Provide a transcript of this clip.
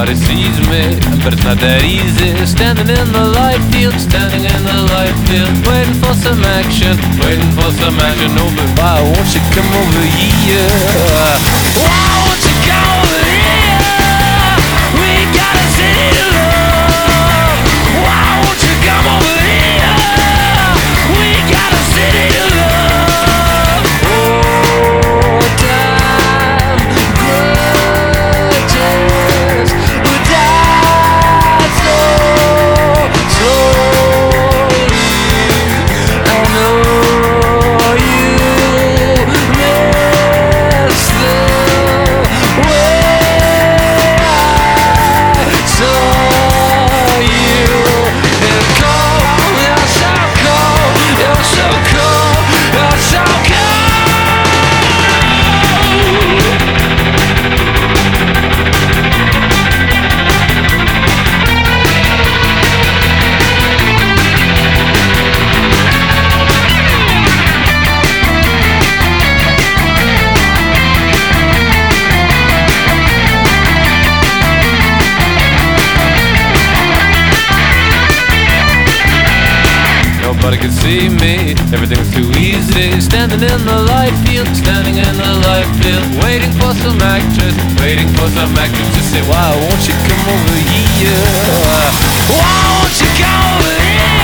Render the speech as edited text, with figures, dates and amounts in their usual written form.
Nobody sees me, but it's not that easy. Standing in the light field, standing in the light field, waiting for some action, waiting for some action. Oh, but why won't you come over here? Why won't you come over here? We got a city to love. Why won't you come over here? We got a city to love. Oh, time grudges would die so slowly. I know you miss the way I saw you. And cold, you're so cold, you're so cold, you're so cold. Nobody could see me, everything was too easy. Standing in the light field, standing in the light field, waiting for some actress, waiting for some actress to say, why won't you come over here? Why won't you come over here?